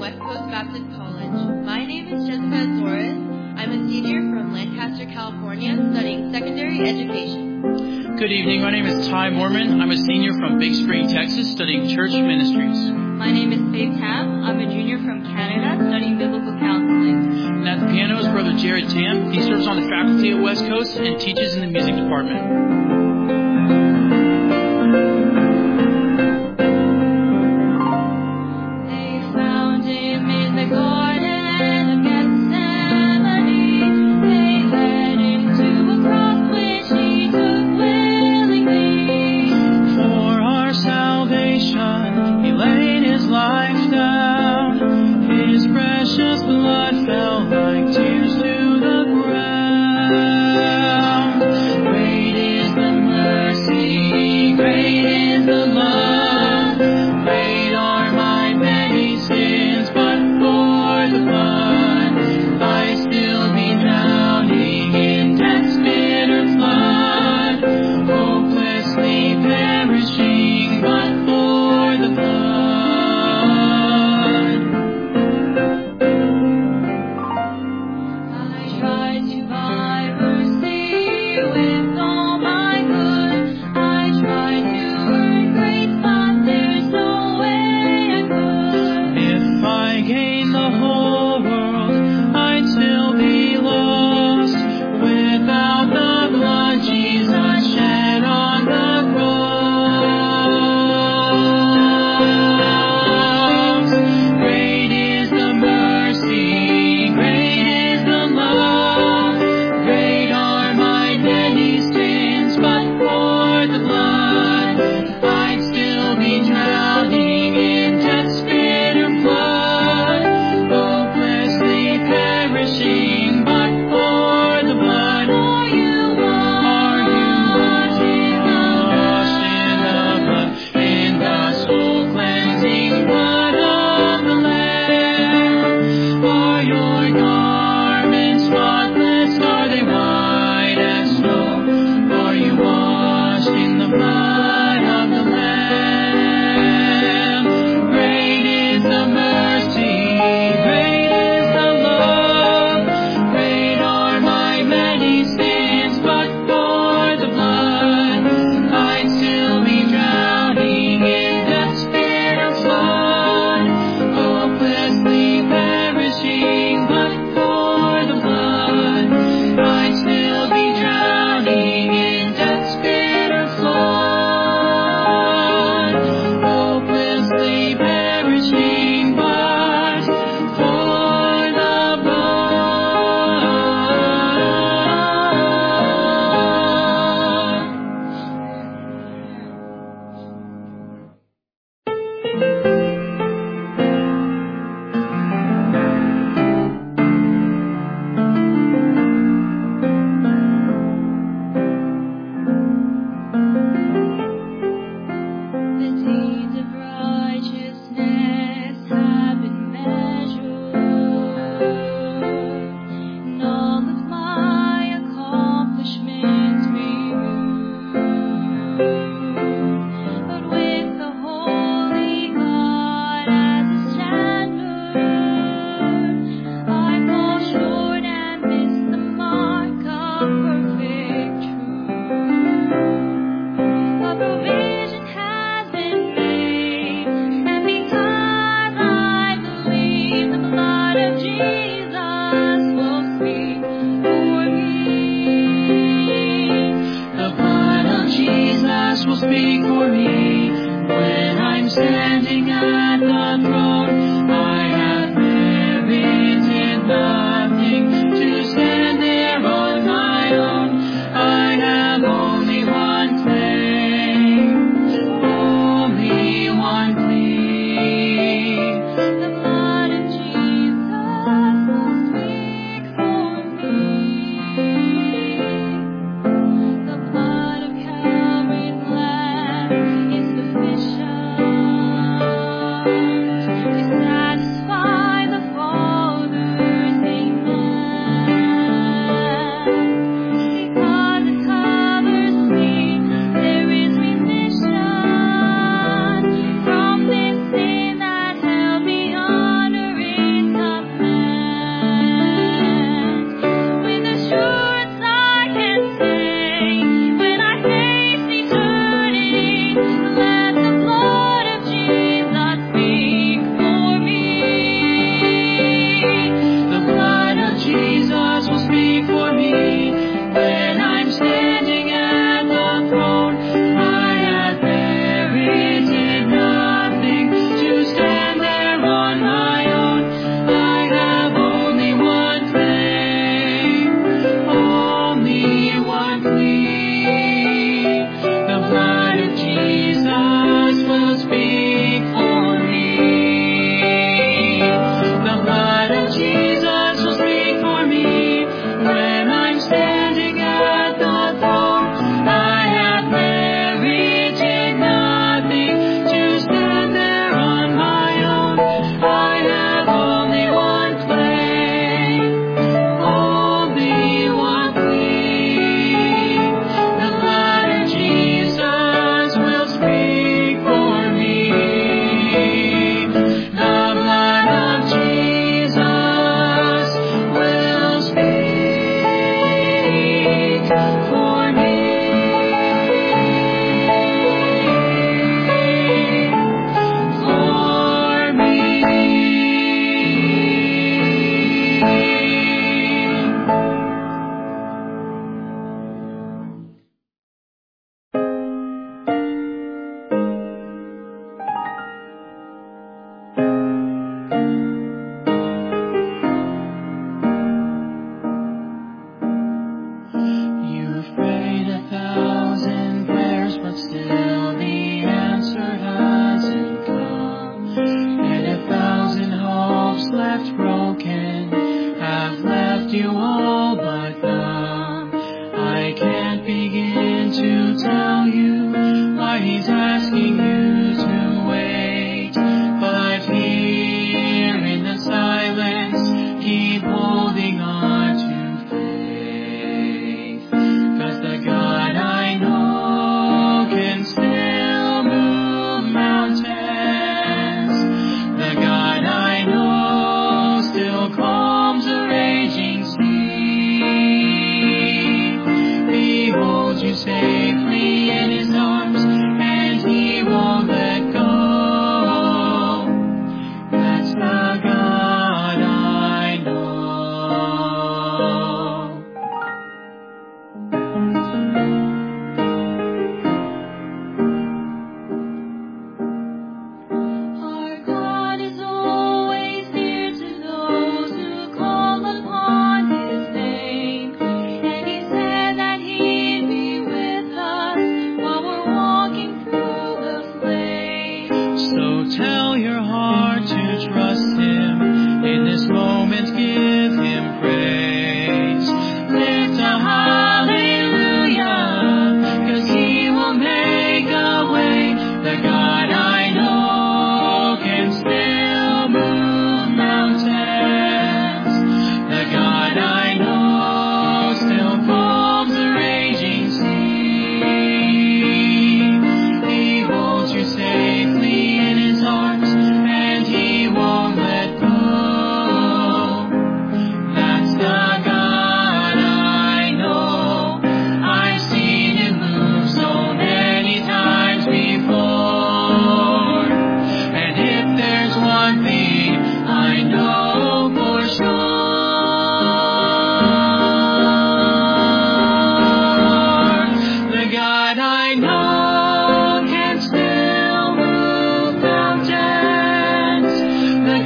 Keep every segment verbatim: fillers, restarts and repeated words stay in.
West Coast Baptist College. My name is Jessica Azores. I'm a senior from Lancaster, California, studying secondary education. Good evening. My name is Ty Mormon. I'm a senior from Big Spring, Texas, studying church ministries. My name is Faith Tam. I'm a junior from Canada, studying biblical counseling. And at the piano is Brother Jared Tam. He serves on the faculty at West Coast and teaches in the music department. Great is the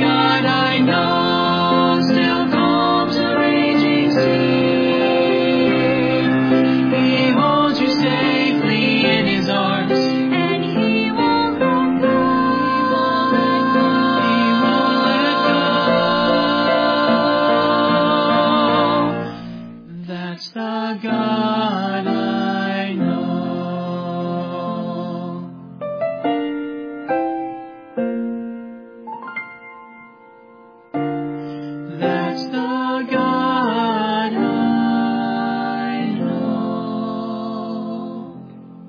God I know still calms a raging sea. He holds you safely in His arms, and He won't let go. He won't let go. That's the God I know. That's the God I know.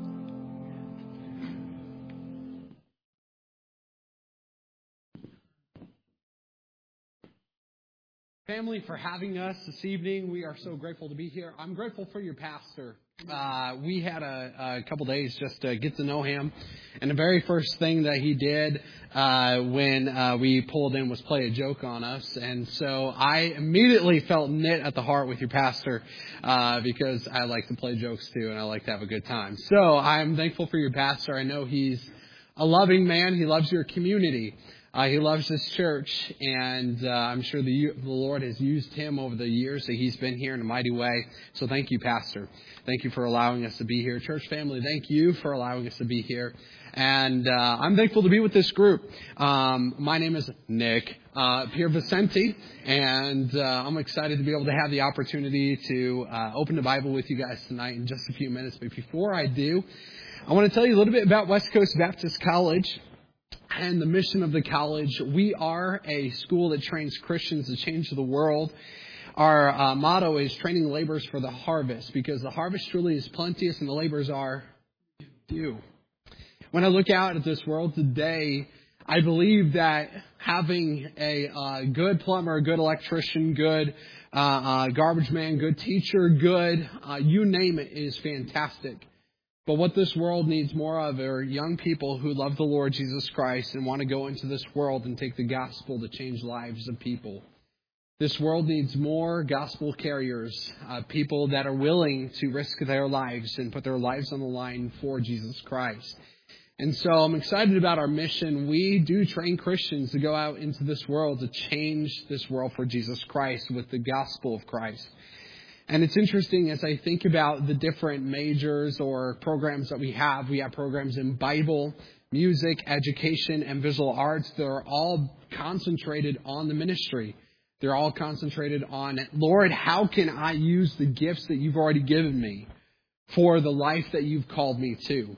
Family, for having us this evening. We are so grateful to be here. I'm grateful for your pastor. Uh, we had a, a couple days just to get to know him. And the very first thing that he did uh, when uh, we pulled in was play a joke on us. And so I immediately felt knit at the heart with your pastor uh, because I like to play jokes too and I like to have a good time. So I'm thankful for your pastor. I know he's a loving man. He loves your community. Uh, he loves this church, and uh, I'm sure the, the Lord has used him over the years that he's been here in a mighty way. So thank you, Pastor. Thank you for allowing us to be here. Church family, thank you for allowing us to be here. And uh, I'm thankful to be with this group. Um, my name is Nick uh, Pierre Vicente, and uh, I'm excited to be able to have the opportunity to uh, open the Bible with you guys tonight in just a few minutes. But before I do, I want to tell you a little bit about West Coast Baptist College and the mission of the college. We are a school that trains Christians to change the world. Our uh, motto is training laborers for the harvest, because the harvest truly is plenteous and the laborers are few. When I look out at this world today, I believe that having a uh, good plumber, good electrician, good uh, uh, garbage man, good teacher, good, uh, you name it, is fantastic. But what this world needs more of are young people who love the Lord Jesus Christ and want to go into this world and take the gospel to change lives of people. This world needs more gospel carriers, uh, people that are willing to risk their lives and put their lives on the line for Jesus Christ. And so I'm excited about our mission. We do train Christians to go out into this world to change this world for Jesus Christ with the gospel of Christ. And it's interesting as I think about the different majors or programs that we have. We have programs in Bible, music, education, and visual arts. They're all concentrated on the ministry. They're all concentrated on, Lord, how can I use the gifts that you've already given me for the life that you've called me to?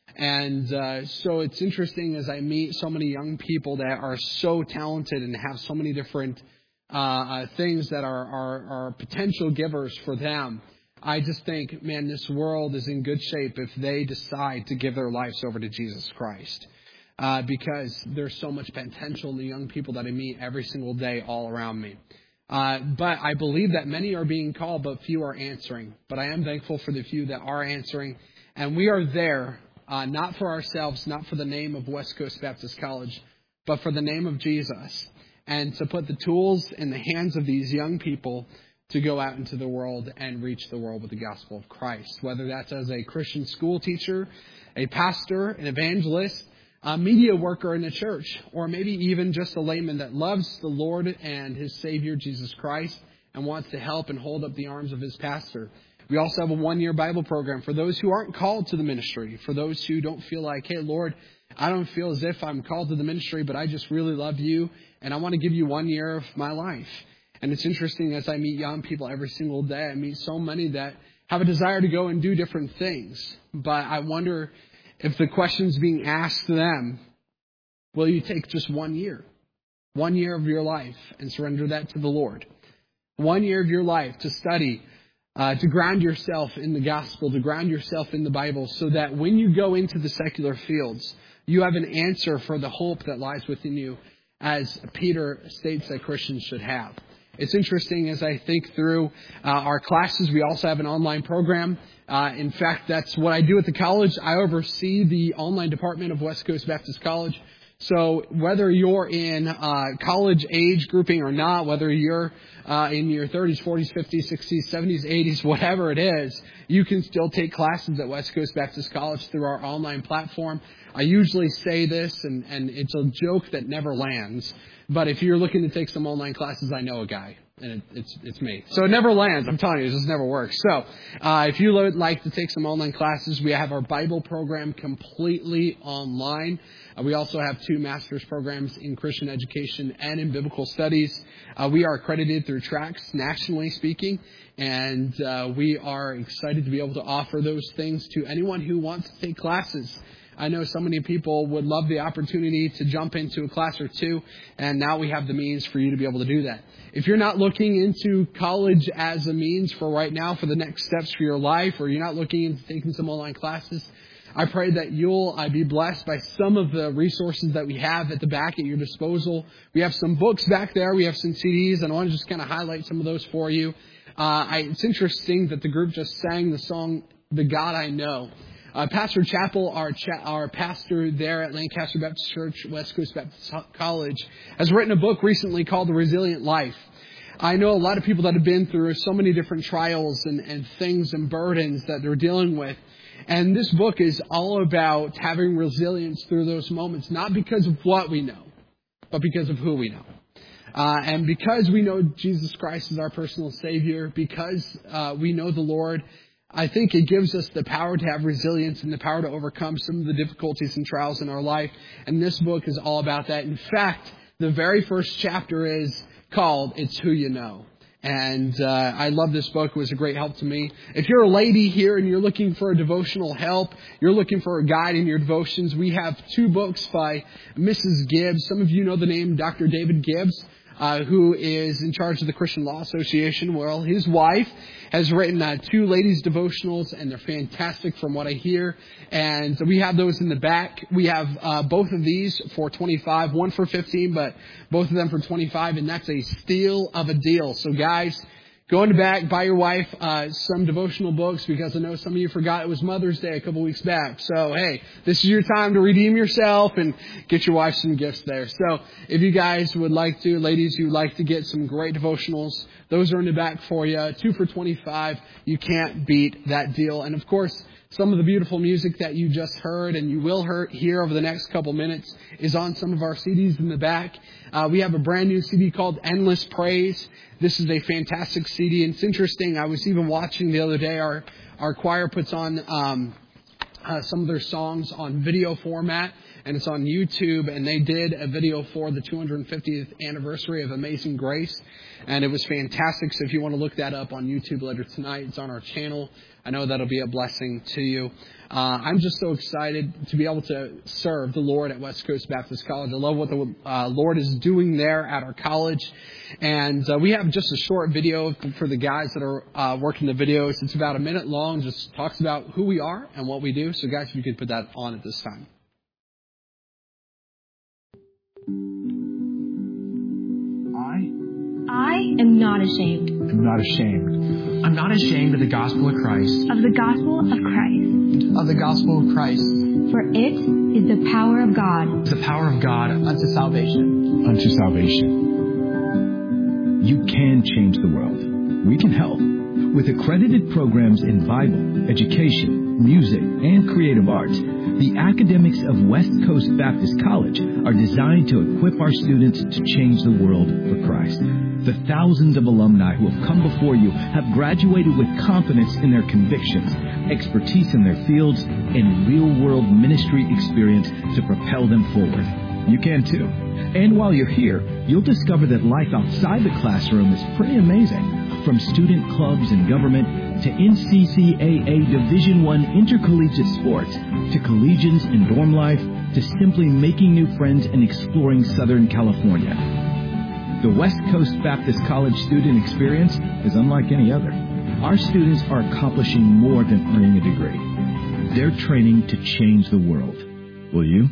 And uh, so it's interesting as I meet so many young people that are so talented and have so many different Uh, uh, things that are, are, are potential givers for them. I just think, man, this world is in good shape if they decide to give their lives over to Jesus Christ. Uh, because there's so much potential in the young people that I meet every single day all around me. Uh, but I believe that many are being called, but few are answering. But I am thankful for the few that are answering. And we are there, uh, not for ourselves, not for the name of West Coast Baptist College, but for the name of Jesus. And to put the tools in the hands of these young people to go out into the world and reach the world with the gospel of Christ. Whether that's as a Christian school teacher, a pastor, an evangelist, a media worker in a church, or maybe even just a layman that loves the Lord and his Savior, Jesus Christ, and wants to help and hold up the arms of his pastor. We also have a one-year Bible program for those who aren't called to the ministry, for those who don't feel like, hey, Lord, I don't feel as if I'm called to the ministry, but I just really love you, and I want to give you one year of my life. And it's interesting as I meet young people every single day, I meet so many that have a desire to go and do different things. But I wonder if the question's being asked to them, will you take just one year? One year of your life and surrender that to the Lord. One year of your life to study, uh, to ground yourself in the gospel, to ground yourself in the Bible, so that when you go into the secular fields, you have an answer for the hope that lies within you, as Peter states that Christians should have. It's interesting as I think through uh, our classes. We also have an online program. Uh, in fact, that's what I do at the college. I oversee the online department of West Coast Baptist College. So whether you're in uh, college age grouping or not, whether you're uh, in your thirties, forties, fifties, sixties, seventies, eighties, whatever it is, you can still take classes at West Coast Baptist College through our online platform. I usually say this, and, and it's a joke that never lands, But if you're looking to take some online classes, I know a guy. And it, it's it's me. So it never lands. I'm telling you, it just never works. So uh, if you would like to take some online classes, we have our Bible program completely online. Uh, we also have two master's programs in Christian education and in biblical studies. Uh, we are accredited through TRACS, nationally speaking, and uh, we are excited to be able to offer those things to anyone who wants to take classes. I know so many people would love the opportunity to jump into a class or two, and now we have the means for you to be able to do that. If you're not looking into college as a means for right now, for the next steps for your life, or you're not looking into taking some online classes, I pray that you'll uh, be blessed by some of the resources that we have at the back at your disposal. We have some books back there. We have some C Ds, and I want to just kind of highlight some of those for you. Uh, I, it's interesting that the group just sang the song, The God I Know. Uh, Pastor Chappell, our, cha- our pastor there at Lancaster Baptist Church, West Coast Baptist College, has written a book recently called The Resilient Life. I know a lot of people that have been through so many different trials and, and things and burdens that they're dealing with. And this book is all about having resilience through those moments, not because of what we know, but because of who we know. Uh, and because we know Jesus Christ is our personal Savior, because uh, we know the Lord, I think it gives us the power to have resilience and the power to overcome some of the difficulties and trials in our life. And this book is all about that. In fact, the very first chapter is called It's Who You Know. And uh, I love this book. It was a great help to me. If you're a lady here and you're looking for a devotional help, you're looking for a guide in your devotions, we have two books by Missus Gibbs. Some of you know the name Doctor David Gibbs. Uh, who is in charge of the Christian Law Association. Well, his wife has written uh, two ladies' devotionals, and they're fantastic from what I hear. And so we have those in the back. We have uh, both of these for twenty-five dollars, one for fifteen dollars, but both of them for twenty-five dollars, and that's a steal of a deal. So, guys, go in the back, buy your wife uh, some devotional books, because I know some of you forgot it was Mother's Day a couple weeks back. So, hey, this is your time to redeem yourself and get your wife some gifts there. So, if you guys would like to, ladies, you would like to get some great devotionals, those are in the back for you. Two for twenty-five dollars. You can't beat that deal. And, of course, some of the beautiful music that you just heard and you will hear over the next couple minutes is on some of our C Ds in the back. Uh, we have a brand new C D called Endless Praise. This is a fantastic C D. And it's interesting. I was even watching the other day. Our our choir puts on um, uh, some of their songs on video format, and it's on YouTube. And they did a video for the two hundred fiftieth anniversary of Amazing Grace, and it was fantastic. So if you want to look that up on YouTube later tonight, it's on our channel. I know that'll be a blessing to you. Uh, I'm just so excited to be able to serve the Lord at West Coast Baptist College. I love what the uh, Lord is doing there at our college. And uh, we have just a short video for the guys that are uh, working the videos. It's about a minute long, just talks about who we are and what we do. So, guys, if you could put that on at this time. I am not ashamed. I'm not ashamed. I'm not ashamed of the gospel of Christ. Of the gospel of Christ. Of the gospel of Christ. For it is the power of God. The power of God unto salvation. Unto salvation. You can change the world. We can help. With accredited programs in Bible, education, music, and creative arts, the academics of West Coast Baptist College are designed to equip our students to change the world for Christ. The thousands of alumni who have come before you have graduated with confidence in their convictions, expertise in their fields, and real-world ministry experience to propel them forward. You can too. And while you're here, you'll discover that life outside the classroom is pretty amazing. From student clubs and government to N C C A A Division I intercollegiate sports to collegians and dorm life to simply making new friends and exploring Southern California. The West Coast Baptist College student experience is unlike any other. Our students are accomplishing more than earning a degree. They're training to change the world. Will you?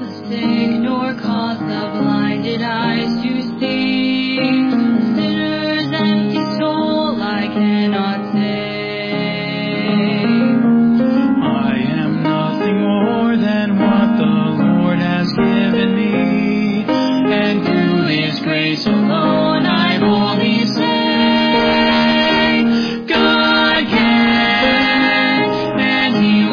the sick, nor cause the blinded eyes to see. Sinner's empty soul I cannot save. I am nothing more than what the Lord has given me, and through His grace alone I boldly say, God can, and He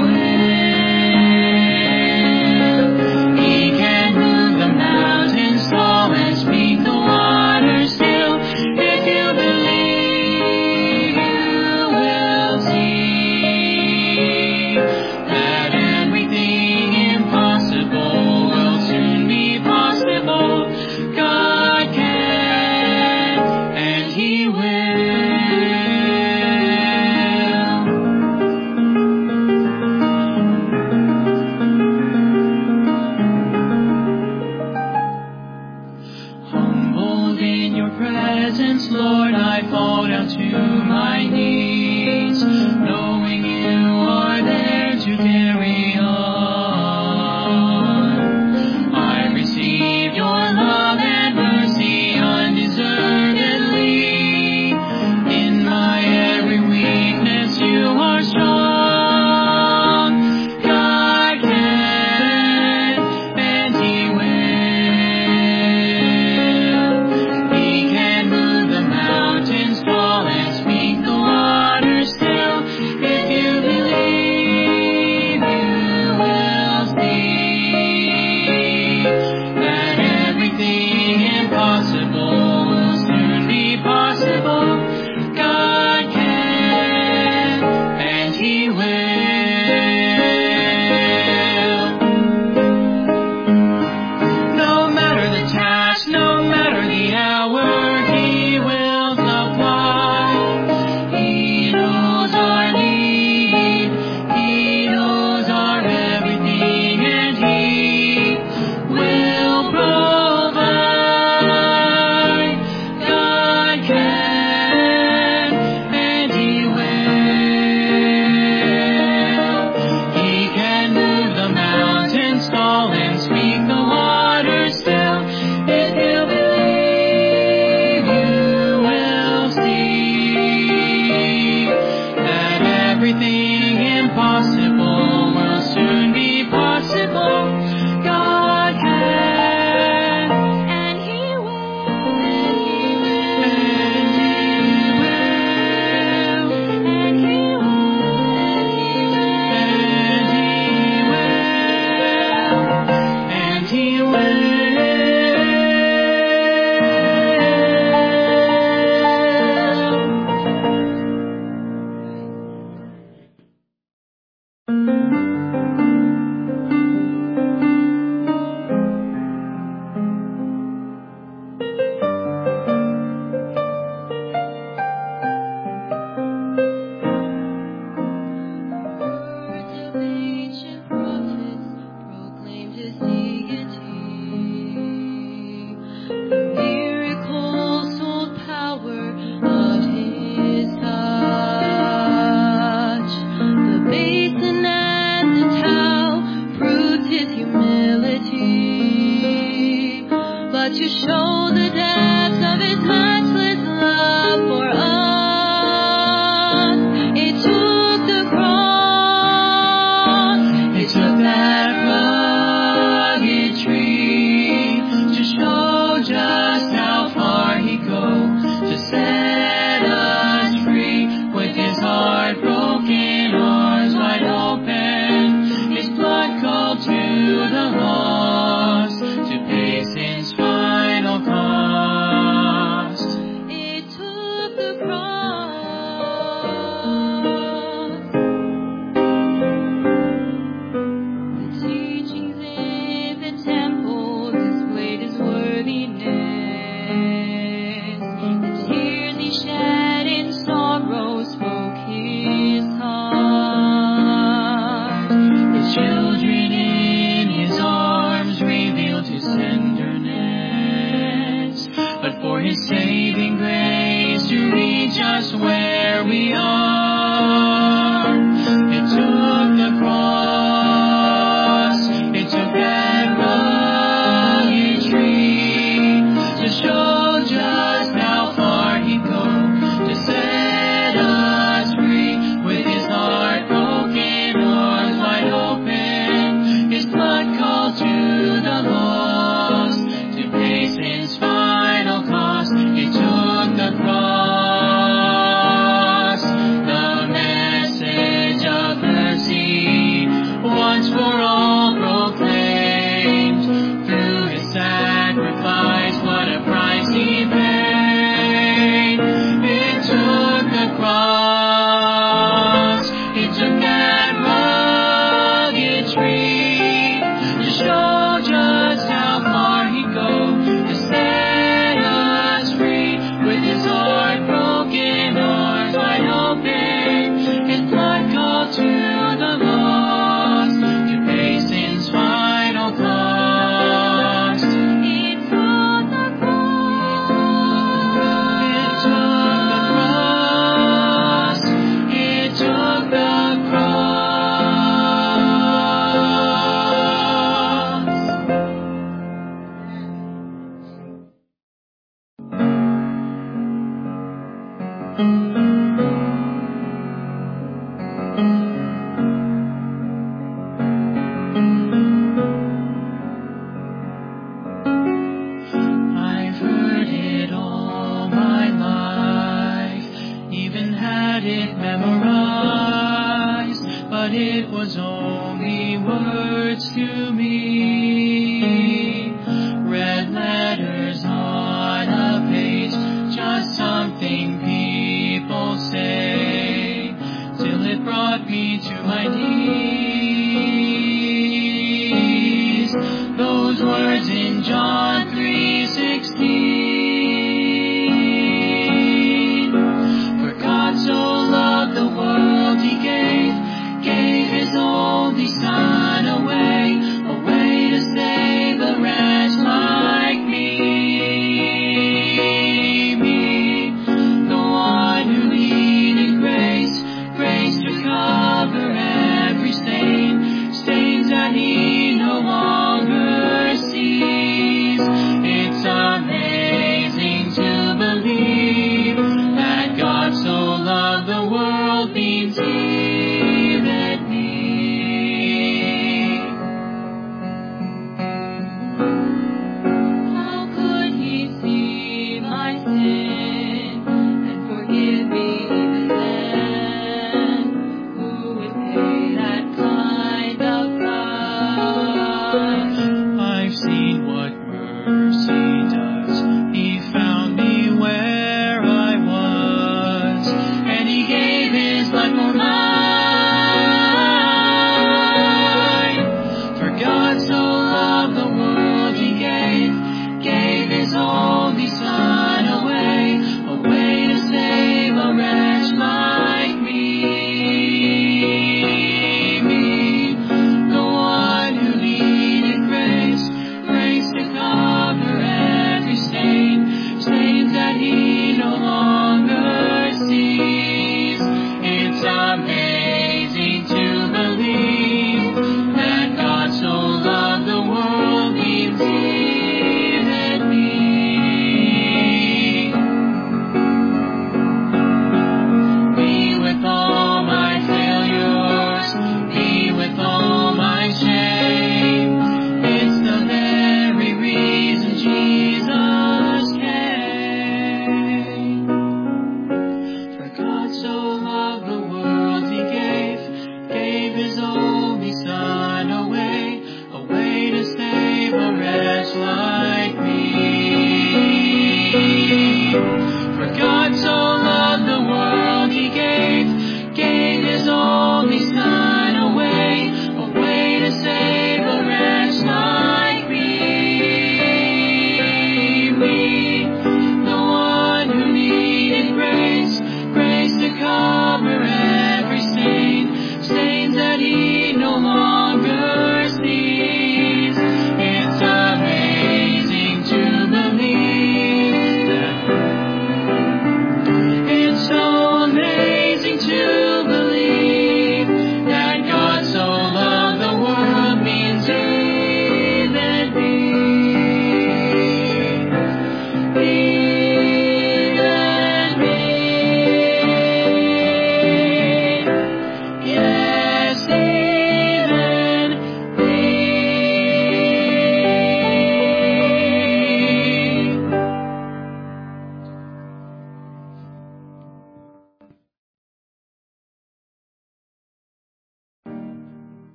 will. He can move the mountains, tall and speak the water. me. Red letters on a page, just something people say, till it brought me to my knees. Those words in John three sixteen. For God so loved the world, he gave, gave his only Son away, away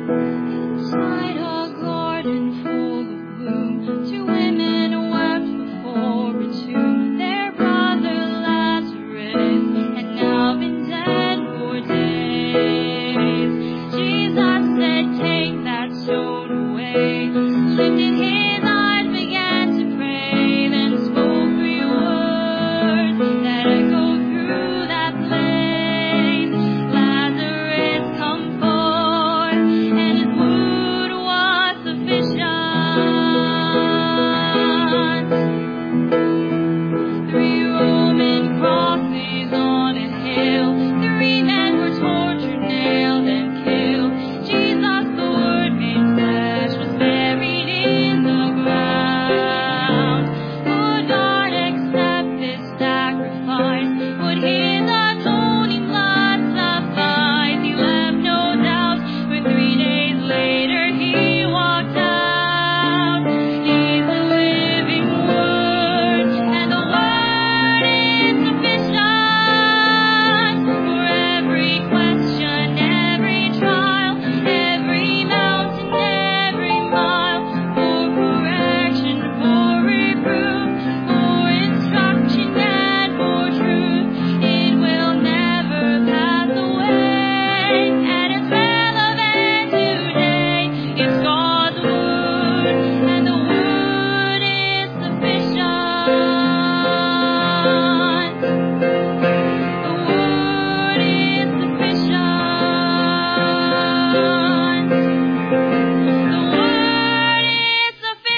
Inside a garden full of bloom, two women wept before a tomb. Their brother Lazarus had now been dead for days. Jesus said, "Take that stone away." Lifted his eyes, began to pray, then spoke three words that echoed through that place. Lazarus, come forth, and his word was sufficient. Three Roman crosses on a hill, three men were tortured, nailed, and killed. Jesus, the Word made flesh, was buried in the ground. Would God accept this sacrifice? Would his atoning blood suffice? He left no doubt, for three days later he walked out. He's the living Word, and the Word is sufficient for every question, every trial, every mountain, every mile, for correction, for reproof, for instruction, and for truth. It will never pass away, and it's relevant today. It's God's Word, and the Word is sufficient. The Word is sufficient. The Word is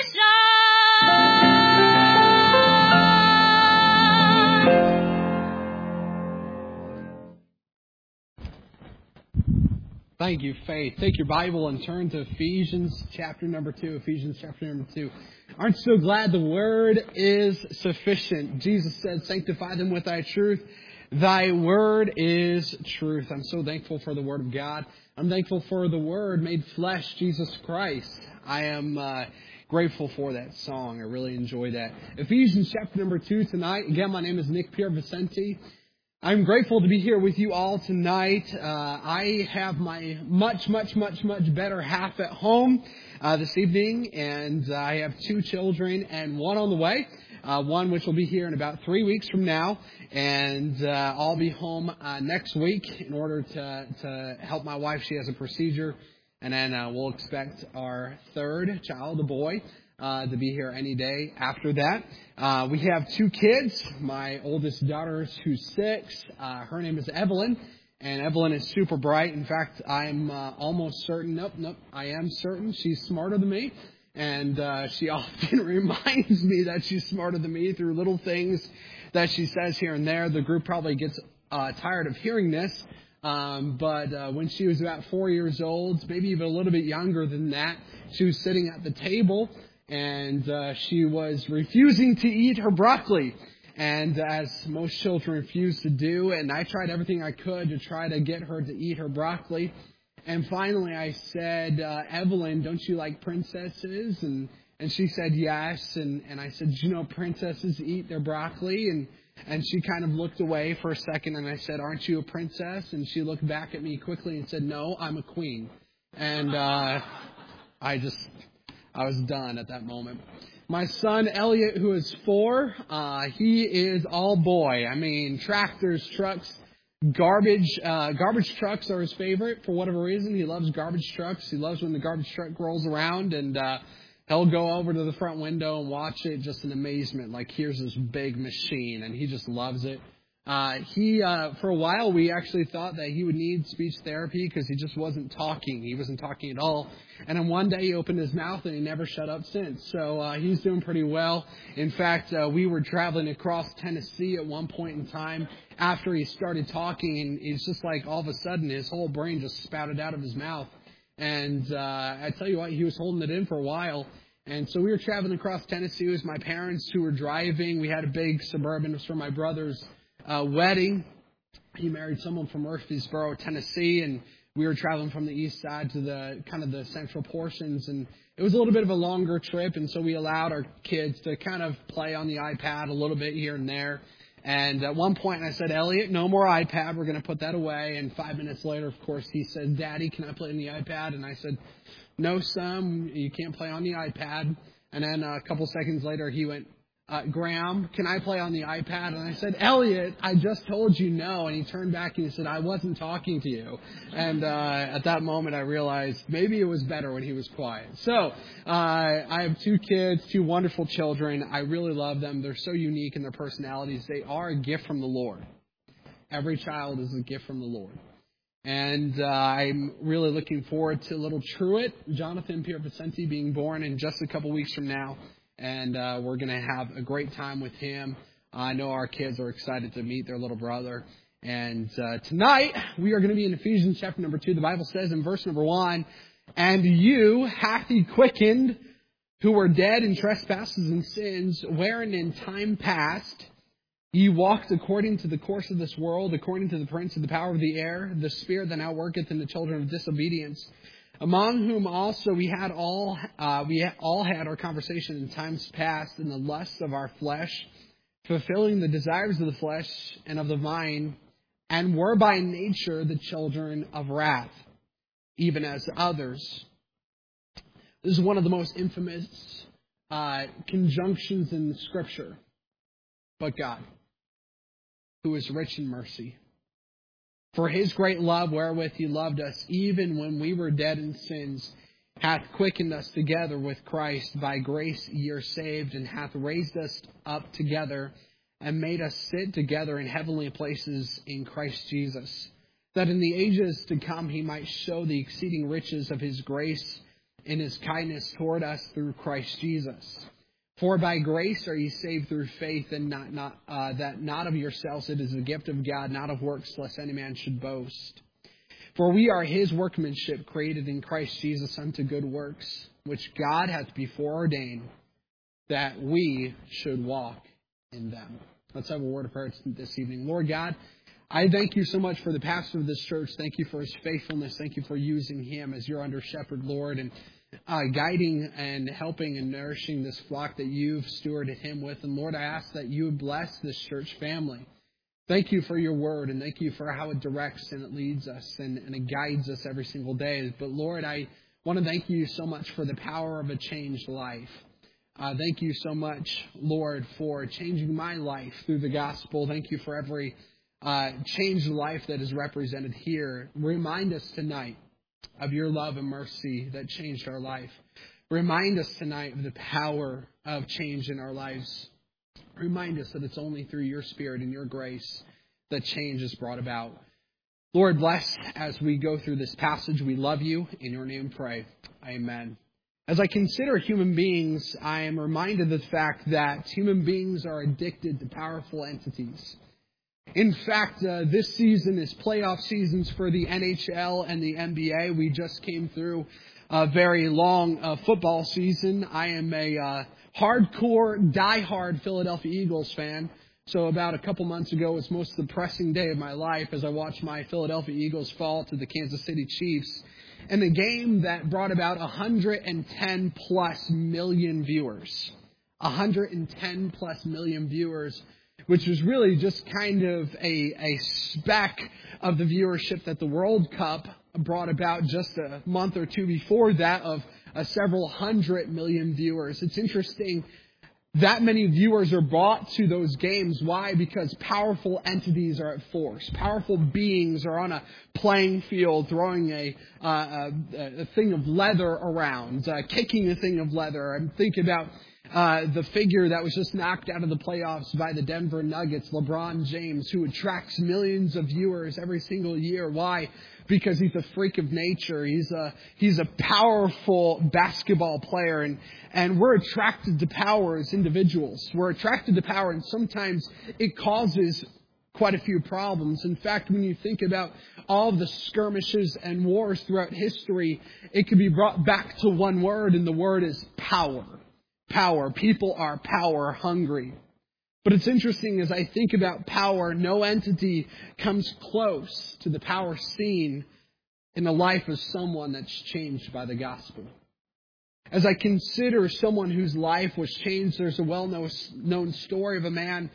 sufficient. Thank you, Faith. Take your Bible and turn to Ephesians chapter number two. Ephesians chapter number two. Aren't you so glad the Word is sufficient? Jesus said, "Sanctify them with thy truth. Thy Word is truth." I'm so thankful for the Word of God. I'm thankful for the Word made flesh, Jesus Christ. I am uh, grateful for that song. I really enjoy that. Ephesians chapter number two tonight. Again, my name is Nick Pierre Vicente. I'm grateful to be here with you all tonight. Uh, I have my much, much, much, much better half at home uh, this evening, and uh, I have two children and one on the way. Uh, one which will be here in about three weeks from now, and uh, I'll be home uh, next week in order to, to help my wife. She has a procedure, and then uh, we'll expect our third child, a boy, Uh, to be here any day after that. Uh, we have two kids. My oldest daughter, who's six, uh, her name is Evelyn, and Evelyn is super bright. In fact, I'm uh, almost certain, nope, nope, I am certain she's smarter than me, and uh, she often reminds me that she's smarter than me through little things that she says here and there. The group probably gets uh, tired of hearing this, um, but uh, when she was about four years old, maybe even a little bit younger than that, she was sitting at the table, and uh, she was refusing to eat her broccoli, and as most children refuse to do, and I tried everything I could to try to get her to eat her broccoli, and finally I said, uh, Evelyn, don't you like princesses? And and she said yes, and, and I said, you know, princesses eat their broccoli, and and she kind of looked away for a second, and I said, aren't you a princess? And she looked back at me quickly and said, no, I'm a queen. And uh, I just... I was done at that moment. My son, Elliot, who is four, uh, he is all boy. I mean, tractors, trucks, garbage. Uh, garbage trucks are his favorite for whatever reason. He loves garbage trucks. He loves when the garbage truck rolls around, and uh, he'll go over to the front window and watch it just in amazement. Like, here's this big machine, and he just loves it. Uh, he, uh, for a while, we actually thought that he would need speech therapy because he just wasn't talking. He wasn't talking at all. And then one day he opened his mouth and he never shut up since. So, uh, he's doing pretty well. In fact, uh, we were traveling across Tennessee at one point in time after he started talking, and it's just like all of a sudden his whole brain just spouted out of his mouth. And, uh, I tell you what, he was holding it in for a while. And so we were traveling across Tennessee. It was my parents who were driving. We had a big Suburban. It was for my brother's Uh, wedding. He married someone from Murfreesboro, Tennessee, and we were traveling from the east side to the kind of the central portions, and it was a little bit of a longer trip, and so we allowed our kids to kind of play on the iPad a little bit here and there. And at one point I said, Elliot, no more iPad. We're going to put that away. And five minutes later, of course, he said, Daddy, can I play on the iPad? And I said, no, son, you can't play on the iPad. And then a couple seconds later, he went, uh, Graham, can I play on the iPad? And I said, Elliot, I just told you no. And he turned back and he said, I wasn't talking to you. And uh, at that moment, I realized maybe it was better when he was quiet. So uh, I have two kids, two wonderful children. I really love them. They're so unique in their personalities. They are a gift from the Lord. Every child is a gift from the Lord. And uh, I'm really looking forward to little Truett, Jonathan Pierre-Vicente, being born in just a couple weeks from now. And uh, we're going to have a great time with him. I know our kids are excited to meet their little brother. And uh, tonight, we are going to be in Ephesians chapter number two. The Bible says in verse number one, and you hath he quickened who were dead in trespasses and sins, wherein in time past ye walked according to the course of this world, according to the prince of the power of the air, the spirit that now worketh in the children of disobedience, among whom also we had all uh, we all had our conversation in times past in the lusts of our flesh, fulfilling the desires of the flesh and of the mind, and were by nature the children of wrath, even as others. This is one of the most infamous uh, conjunctions in Scripture. But God, who is rich in mercy, for his great love wherewith he loved us, even when we were dead in sins, hath quickened us together with Christ. By grace ye are saved, and hath raised us up together, and made us sit together in heavenly places in Christ Jesus, that in the ages to come he might show the exceeding riches of his grace in his kindness toward us through Christ Jesus. For by grace are ye saved through faith, and not, not uh, that not of yourselves, it is a gift of God, not of works, lest any man should boast. For we are his workmanship, created in Christ Jesus unto good works, which God hath before ordained that we should walk in them. Let's have a word of prayer this evening. Lord God, I thank you so much for the pastor of this church. Thank you for his faithfulness. Thank you for using him as your under shepherd, Lord, and Uh, guiding and helping and nourishing this flock that you've stewarded him with. And Lord, I ask that you would bless this church family. Thank you for your word, and thank you for how it directs and it leads us and, and it guides us every single day. But Lord, I want to thank you so much for the power of a changed life. Uh, thank you so much, Lord, for changing my life through the gospel. Thank you for every uh, changed life that is represented here. Remind us tonight of your love and mercy that changed our life. Remind us tonight of the power of change in our lives. Remind us that it's only through your Spirit and your grace that change is brought about. Lord, bless as we go through this passage. We love you. In your name pray. Amen. As I consider human beings, I am reminded of the fact that human beings are addicted to powerful entities. In fact, uh, this season is playoff seasons for the N H L and the N B A. We just came through a very long uh, football season. I am a uh, hardcore, diehard Philadelphia Eagles fan. So about a couple months ago was the most depressing day of my life as I watched my Philadelphia Eagles fall to the Kansas City Chiefs in a game that brought about one hundred ten plus million viewers. one hundred ten plus million viewers, which was really just kind of a, a speck of the viewership that the World Cup brought about just a month or two before that of uh, several hundred million viewers. It's interesting that many viewers are brought to those games. Why? Because powerful entities are at force. Powerful beings are on a playing field throwing a, uh, a, a thing of leather around, uh, kicking a thing of leather. I'm thinking about Uh, the figure that was just knocked out of the playoffs by the Denver Nuggets, LeBron James, who attracts millions of viewers every single year. Why? Because he's a freak of nature. He's a he's a powerful basketball player, and and we're attracted to power as individuals. We're attracted to power, and sometimes it causes quite a few problems. In fact, when you think about all of the skirmishes and wars throughout history, it can be brought back to one word, and the word is power. Power. People are power hungry. But it's interesting as I think about power, no entity comes close to the power seen in the life of someone that's changed by the gospel. As I consider someone whose life was changed, there's a well-known story of a man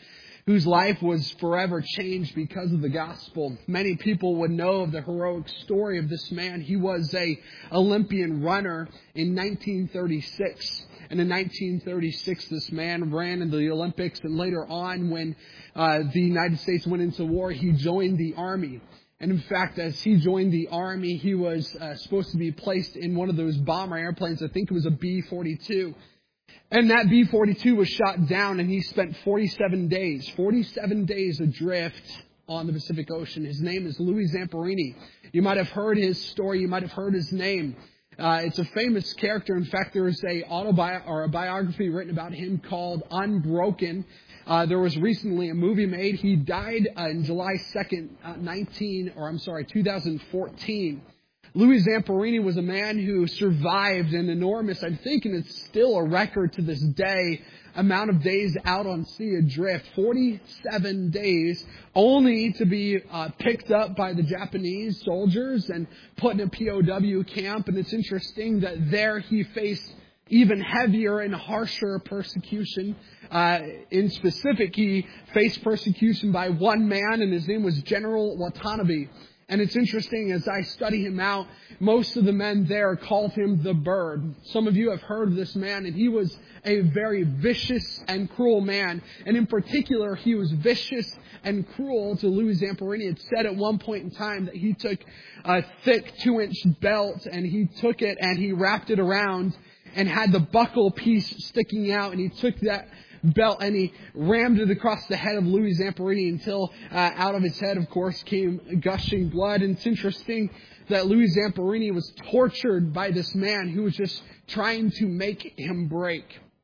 whose life was forever changed because of the gospel. Many people would know of the heroic story of this man. He was a Olympian runner in nineteen thirty-six. And in nineteen thirty-six, this man ran in the Olympics. And later on, when uh, the United States went into war, he joined the Army. And in fact, as he joined the Army, he was uh, supposed to be placed in one of those bomber airplanes. I think it was a B forty-two. And that B forty-two was shot down, and he spent forty-seven days, forty-seven days adrift on the Pacific Ocean. His name is Louis Zamperini. You might have heard his story. You might have heard his name. Uh, it's a famous character. In fact, there is a autobi- or a biography written about him called Unbroken. Uh, there was recently a movie made. He died uh, on July second, uh, nineteen, or I'm sorry, two thousand fourteen. Louis Zamperini was a man who survived an enormous, I think, and it's still a record to this day, amount of days out on sea adrift. forty-seven days, only to be uh, picked up by the Japanese soldiers and put in a P O W camp. And it's interesting that there he faced even heavier and harsher persecution. Uh, in specific, he faced persecution by one man, and his name was General Watanabe. And it's interesting, as I study him out, most of the men there called him the Bird. Some of you have heard of this man, and he was a very vicious and cruel man. And in particular, he was vicious and cruel to Louis Zamperini. It said at one point in time that he took a thick two-inch belt, and he took it and he wrapped it around and had the buckle piece sticking out, and he took that belt and he rammed it across the head of Louis Zamperini until uh, out of his head, of course, came gushing blood. And it's interesting that Louis Zamperini was tortured by this man who was just trying to make him break.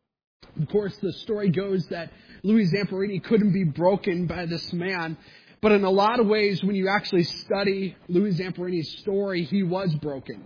Of course, the story goes that Louis Zamperini couldn't be broken by this man. But in a lot of ways, when you actually study Louis Zamperini's story, he was broken.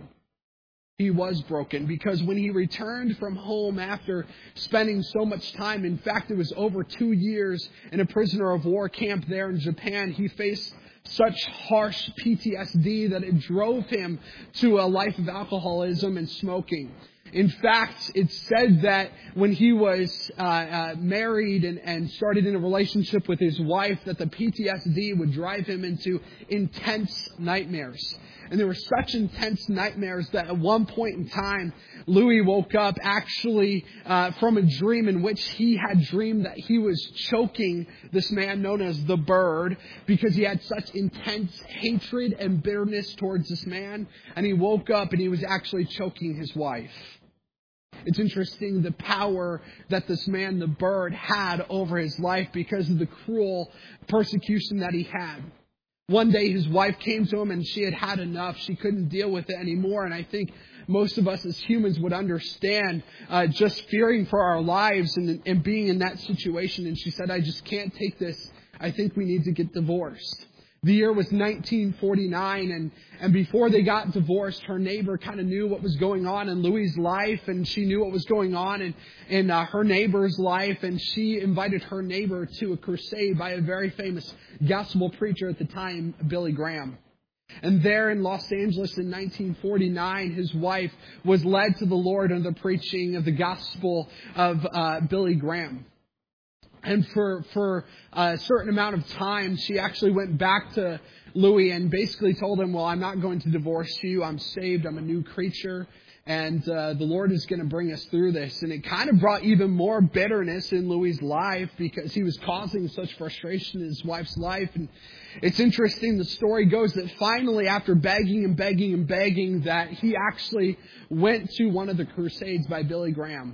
He was broken because when he returned from home after spending so much time, in fact, it was over two years in a prisoner of war camp there in Japan, he faced such harsh P T S D that it drove him to a life of alcoholism and smoking. In fact, it's said that when he was uh, uh, married and, and started in a relationship with his wife, that the P T S D would drive him into intense nightmares. And there were such intense nightmares that at one point in time, Louis woke up actually uh, from a dream in which he had dreamed that he was choking this man known as the Bird because he had such intense hatred and bitterness towards this man. And he woke up and he was actually choking his wife. It's interesting the power that this man, the Bird, had over his life because of the cruel persecution that he had. One day his wife came to him and she had had enough. She couldn't deal with it anymore. And I think most of us as humans would understand uh, just fearing for our lives and, and being in that situation. And she said, I just can't take this. I think we need to get divorced. The year was nineteen forty-nine, and, and before they got divorced, her neighbor kind of knew what was going on in Louis' life, and she knew what was going on in, in uh, her neighbor's life, and she invited her neighbor to a crusade by a very famous gospel preacher at the time, Billy Graham. And there in Los Angeles in nineteen forty-nine, his wife was led to the Lord under the preaching of the gospel of uh, Billy Graham. And for, for a certain amount of time, she actually went back to Louis and basically told him, well, I'm not going to divorce you. I'm saved. I'm a new creature. And uh, the Lord is going to bring us through this. And it kind of brought even more bitterness in Louis' life because he was causing such frustration in his wife's life. And it's interesting, the story goes that finally, after begging and begging and begging, that he actually went to one of the crusades by Billy Graham.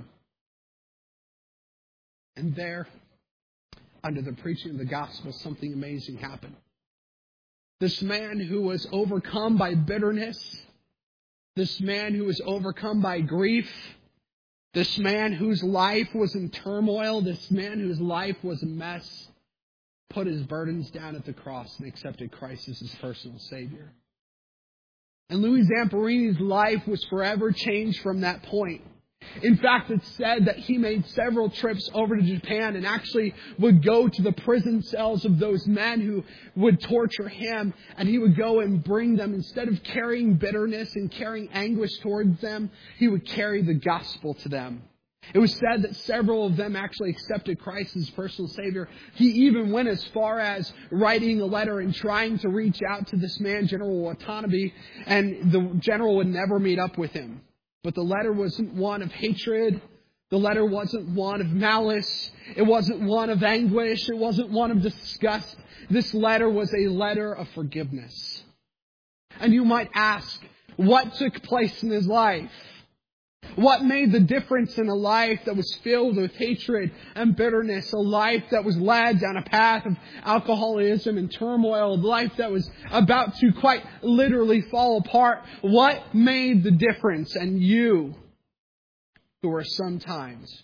And there, under the preaching of the gospel, something amazing happened. This man who was overcome by bitterness, this man who was overcome by grief, this man whose life was in turmoil, this man whose life was a mess, put his burdens down at the cross and accepted Christ as his personal Savior. And Louis Zamperini's life was forever changed from that point. In fact, it's said that he made several trips over to Japan and actually would go to the prison cells of those men who would torture him. And he would go and bring them, instead of carrying bitterness and carrying anguish towards them, he would carry the gospel to them. It was said that several of them actually accepted Christ as personal Savior. He even went as far as writing a letter and trying to reach out to this man, General Watanabe, and the general would never meet up with him. But the letter wasn't one of hatred. The letter wasn't one of malice. It wasn't one of anguish. It wasn't one of disgust. This letter was a letter of forgiveness. And you might ask, what took place in his life? What made the difference in a life that was filled with hatred and bitterness, a life that was led down a path of alcoholism and turmoil, a life that was about to quite literally fall apart? What made the difference? And you, who are sometimes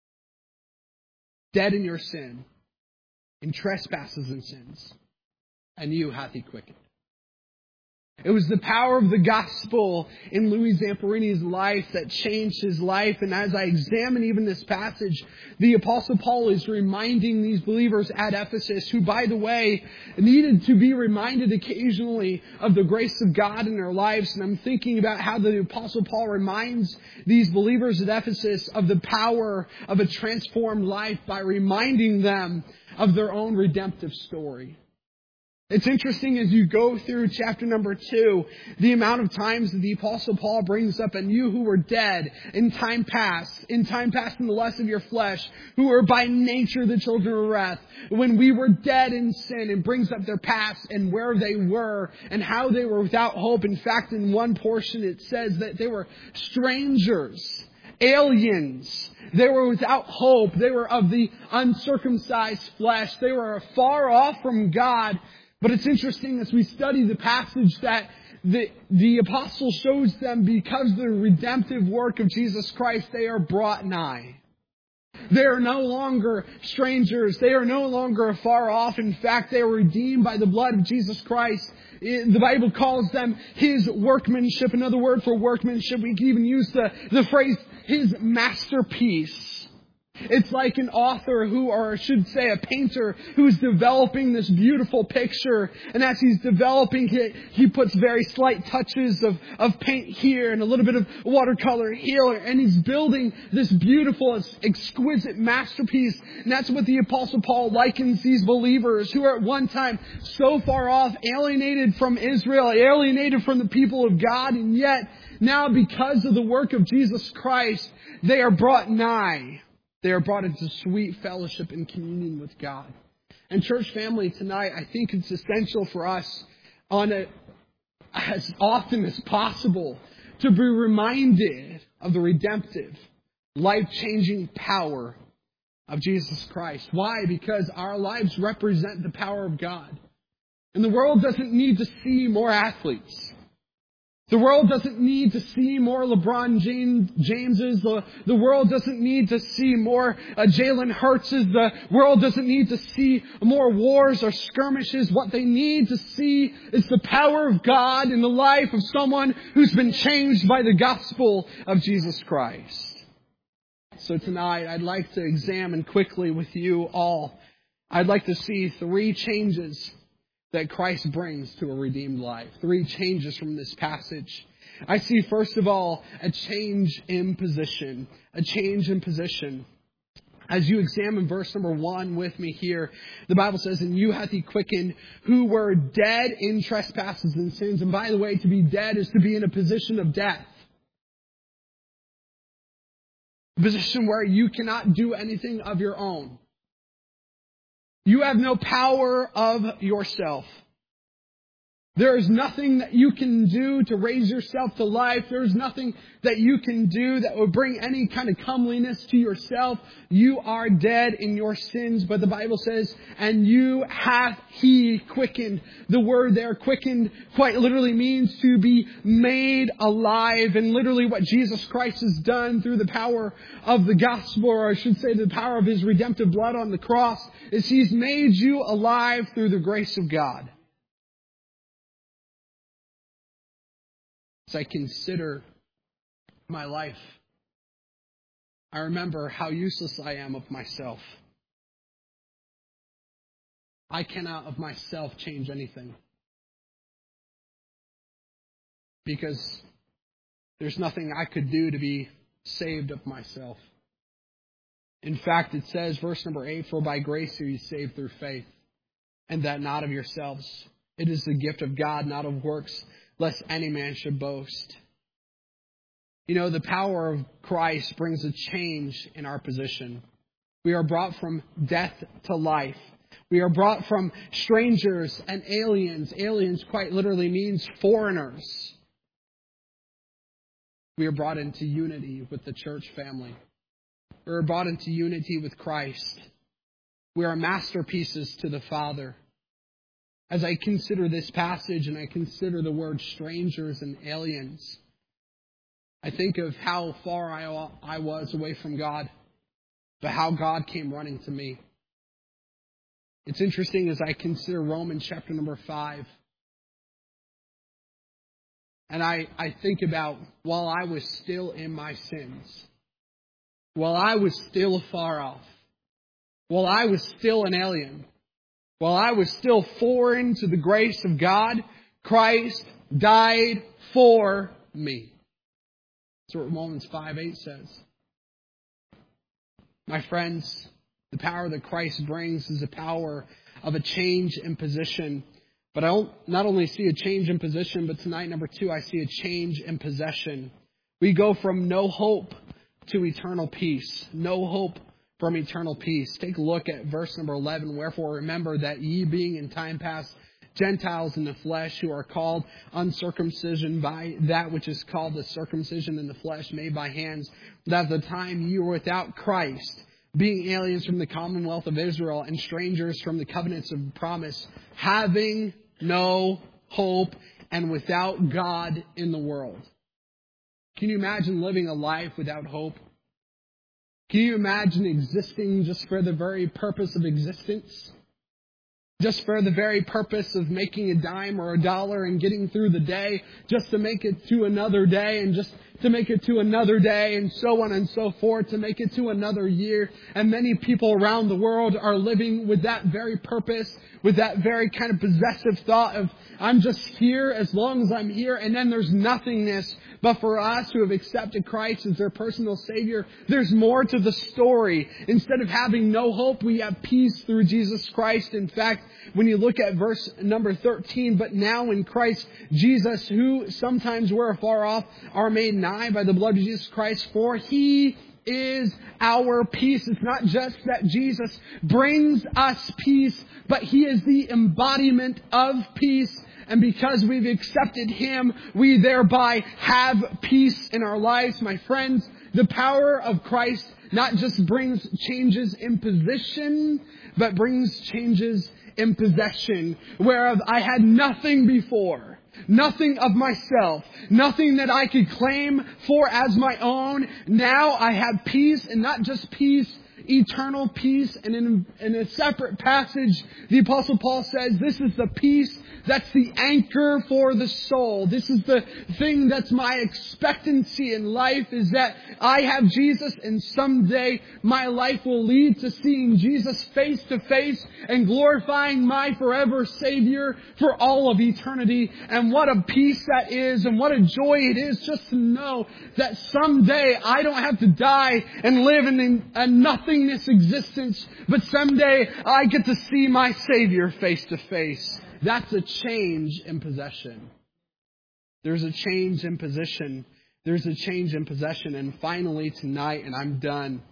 dead in your sin, in trespasses and sins, and you hath he quickened. It was the power of the gospel in Louis Zamperini's life that changed his life. And as I examine even this passage, the Apostle Paul is reminding these believers at Ephesus, who, by the way, needed to be reminded occasionally of the grace of God in their lives. And I'm thinking about how the Apostle Paul reminds these believers at Ephesus of the power of a transformed life by reminding them of their own redemptive story. It's interesting as you go through chapter number two, the amount of times that the Apostle Paul brings up, and you who were dead in time past, in time past in the lust of your flesh, who were by nature the children of wrath, when we were dead in sin, and brings up their past and where they were and how they were without hope. In fact, in one portion it says that they were strangers, aliens. They were without hope. They were of the uncircumcised flesh. They were far off from God. But it's interesting as we study the passage that the, the apostle shows them, because of the redemptive work of Jesus Christ, they are brought nigh. They are no longer strangers. They are no longer far off. In fact, they are redeemed by the blood of Jesus Christ. The Bible calls them His workmanship. Another word for workmanship, we can even use the, the phrase His masterpiece. It's like an author who, or I should say a painter, who is developing this beautiful picture. And as he's developing it, he puts very slight touches of, of paint here and a little bit of watercolor here. And he's building this beautiful, exquisite masterpiece. And that's what the Apostle Paul likens these believers who are at one time so far off, alienated from Israel, alienated from the people of God. And yet, now because of the work of Jesus Christ, they are brought nigh. They are brought into sweet fellowship and communion with God. And church family, tonight, I think it's essential for us on a, as often as possible to be reminded of the redemptive, life-changing power of Jesus Christ. Why? Because our lives represent the power of God. And the world doesn't need to see more athletes. The world doesn't need to see more LeBron James, Jameses. The, the world doesn't need to see more uh, Jalen Hurtses. The world doesn't need to see more wars or skirmishes. What they need to see is the power of God in the life of someone who's been changed by the gospel of Jesus Christ. So tonight, I'd like to examine quickly with you all. I'd like to see three changes that Christ brings to a redeemed life. Three changes from this passage. I see, first of all, a change in position. A change in position. As you examine verse number one with me here, the Bible says, "And you hath he quickened, who were dead in trespasses and sins." And by the way, to be dead is to be in a position of death. A position where you cannot do anything of your own. You have no power of yourself. There is nothing that you can do to raise yourself to life. There is nothing that you can do that will bring any kind of comeliness to yourself. You are dead in your sins. But the Bible says, "And you hath he quickened." The word there, quickened, quite literally means to be made alive. And literally what Jesus Christ has done through the power of the gospel, or I should say the power of His redemptive blood on the cross, is He's made you alive through the grace of God. As I consider my life, I remember how useless I am of myself. I cannot of myself change anything. Because there's nothing I could do to be saved of myself. In fact, it says, verse number eight, for by grace are you saved through faith, and that not of yourselves. It is the gift of God, not of works, lest any man should boast. You know, the power of Christ brings a change in our position. We are brought from death to life. We are brought from strangers and aliens. Aliens quite literally means foreigners. We are brought into unity with the church family. We are brought into unity with Christ. We are masterpieces to the Father. As I consider this passage and I consider the word strangers and aliens, I think of how far I, I was away from God, but how God came running to me. It's interesting as I consider Romans chapter number five. And I, I think about while I was still in my sins, while I was still far off, while I was still an alien, while I was still foreign to the grace of God, Christ died for me. That's what Romans five eight says. My friends, the power that Christ brings is the power of a change in position. But I don't not only see a change in position, but tonight, number two, I see a change in possession. We go from no hope to eternal peace. No hope from eternal peace. Take a look at verse number eleven. Wherefore remember that ye being in time past Gentiles in the flesh, who are called uncircumcision by that which is called the circumcision in the flesh made by hands, that at the time ye were without Christ, being aliens from the commonwealth of Israel and strangers from the covenants of promise, having no hope and without God in the world. Can you imagine living a life without hope? Can you imagine existing just for the very purpose of existence? Just for the very purpose of making a dime or a dollar and getting through the day, just to make it to another day and just to make it to another day and so on and so forth, to make it to another year. And many people around the world are living with that very purpose, with that very kind of possessive thought of, I'm just here as long as I'm here, and then there's nothingness. But for us who have accepted Christ as their personal Savior, there's more to the story. Instead of having no hope, we have peace through Jesus Christ. In fact, when you look at verse number thirteen, but now in Christ Jesus, who sometimes were afar off, are made nigh by the blood of Jesus Christ, for He is our peace. It's not just that Jesus brings us peace, but He is the embodiment of peace. And because we've accepted Him, we thereby have peace in our lives. My friends, the power of Christ not just brings changes in position, but brings changes in possession. Whereof I had nothing before. Nothing of myself. Nothing that I could claim for as my own. Now I have peace, and not just peace, eternal peace. And in, in a separate passage, the Apostle Paul says, this is the peace that's the anchor for the soul. This is the thing that's my expectancy in life, is that I have Jesus, and someday my life will lead to seeing Jesus face to face and glorifying my forever Savior for all of eternity. And what a peace that is, and what a joy it is just to know that someday I don't have to die and live in a nothingness existence, but someday I get to see my Savior face to face. That's a change in possession. There's a change in position. There's a change in possession. And finally tonight, and I'm done,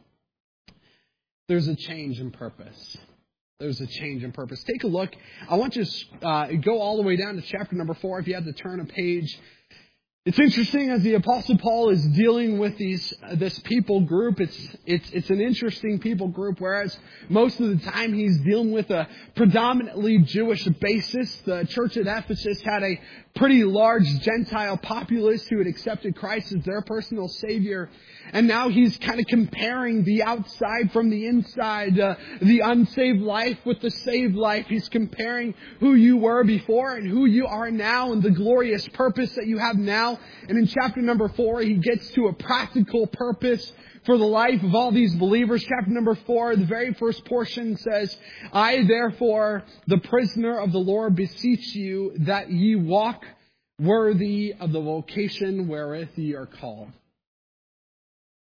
there's a change in purpose. There's a change in purpose. Take a look. I want you to uh, go all the way down to chapter number four. If you have to turn a page. It's interesting as the Apostle Paul is dealing with these uh, this people group. It's it's it's an interesting people group. Whereas most of the time he's dealing with a predominantly Jewish basis. The church at Ephesus had a pretty large Gentile populace who had accepted Christ as their personal Savior. And now he's kind of comparing the outside from the inside, uh, the unsaved life with the saved life. He's comparing who you were before and who you are now, and the glorious purpose that you have now. And in chapter number four, he gets to a practical purpose for the life of all these believers. Chapter number four, the very first portion says, I therefore, the prisoner of the Lord, beseech you that ye walk worthy of the vocation wherewith ye are called.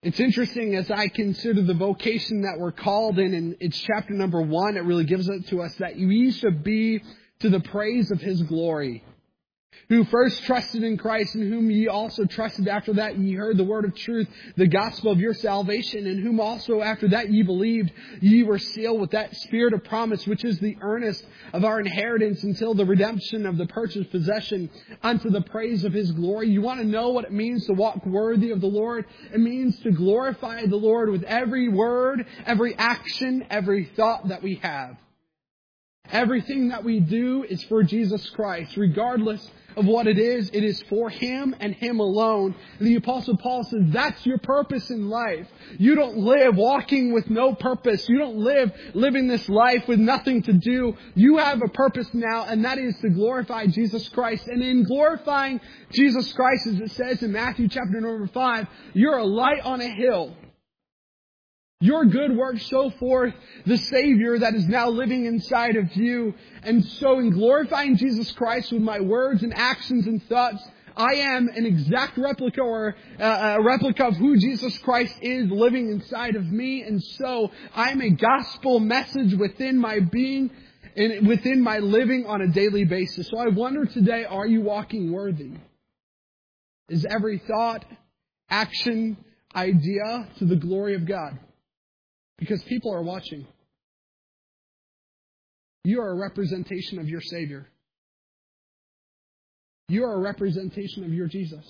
It's interesting as I consider the vocation that we're called in, and it's chapter number one, it really gives it to us that we should be to the praise of His glory. Who first trusted in Christ, and whom ye also trusted after that ye heard the word of truth, the gospel of your salvation, and whom also after that ye believed, ye were sealed with that spirit of promise, which is the earnest of our inheritance until the redemption of the purchased possession unto the praise of His glory. You want to know what it means to walk worthy of the Lord? It means to glorify the Lord with every word, every action, every thought that we have. Everything that we do is for Jesus Christ, regardless of what it is. It is for Him and Him alone. And the Apostle Paul says that's your purpose in life. You don't live walking with no purpose. You don't live living this life with nothing to do. You have a purpose now, and that is to glorify Jesus Christ. And in glorifying Jesus Christ, as it says in Matthew chapter number five, you're a light on a hill. Your good works show forth the Savior that is now living inside of you. And so in glorifying Jesus Christ with my words and actions and thoughts, I am an exact replica or a replica of who Jesus Christ is living inside of me. And so I'm a gospel message within my being and within my living on a daily basis. So I wonder today, are you walking worthy? Is every thought, action, idea to the glory of God? Because people are watching. You are a representation of your Savior. You are a representation of your Jesus.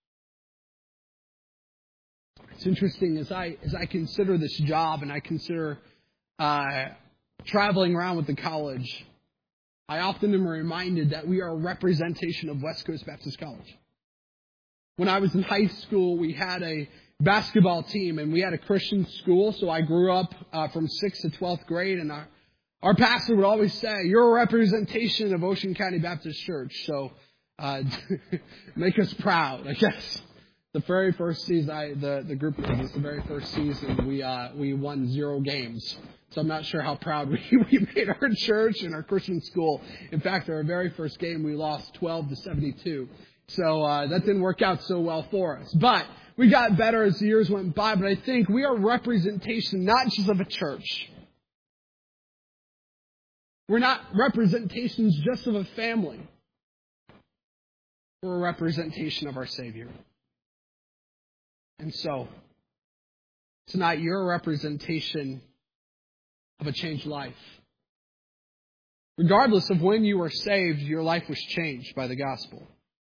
It's interesting as I as I consider this job and I consider uh, traveling around with the college, I often am reminded that we are a representation of West Coast Baptist College. When I was in high school, we had a basketball team, and we had a Christian school, so I grew up uh, from sixth to twelfth grade, and our, our pastor would always say, you're a representation of Ocean County Baptist Church, so uh, make us proud, I guess. The very first season, I, the, the group was the very first season, we uh, we won zero games. So I'm not sure how proud we, we made our church and our Christian school. In fact, our very first game, we lost twelve to seventy-two. So uh, that didn't work out so well for us. But we got better as the years went by, but I think we are a representation not just of a church. We're not representations just of a family. We're a representation of our Savior. And so, tonight you're a representation of a changed life. Regardless of when you were saved, your life was changed by the gospel.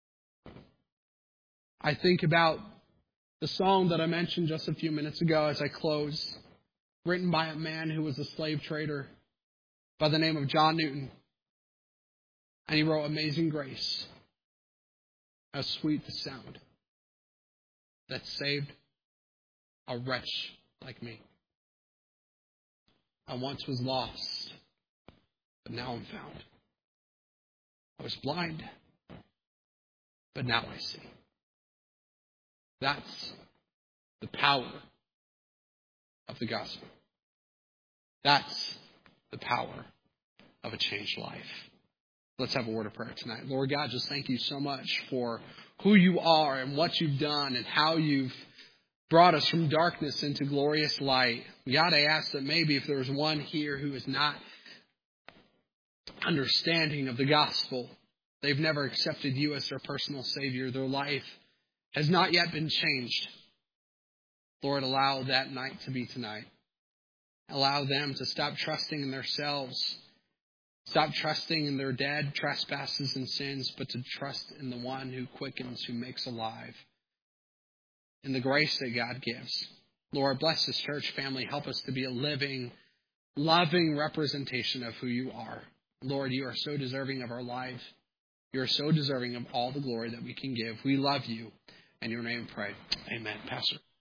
I think about the song that I mentioned just a few minutes ago as I close, written by a man who was a slave trader by the name of John Newton. And he wrote Amazing Grace. How sweet the sound that saved a wretch like me. I once was lost, but now I'm found. I was blind, but now I see. That's the power of the gospel. That's the power of a changed life. Let's have a word of prayer tonight. Lord God, just thank you so much for who you are and what you've done and how you've brought us from darkness into glorious light. God, I ask that maybe if there's one here who is not understanding of the gospel, they've never accepted you as their personal Savior, their life has not yet been changed. Lord, allow that night to be tonight. Allow them to stop trusting in themselves, stop trusting in their dead trespasses and sins, but to trust in the one who quickens, who makes alive, in the grace that God gives. Lord, bless this church family. Help us to be a living, loving representation of who you are. Lord, you are so deserving of our life. You are so deserving of all the glory that we can give. We love you. In your name pray. Amen. Pastor.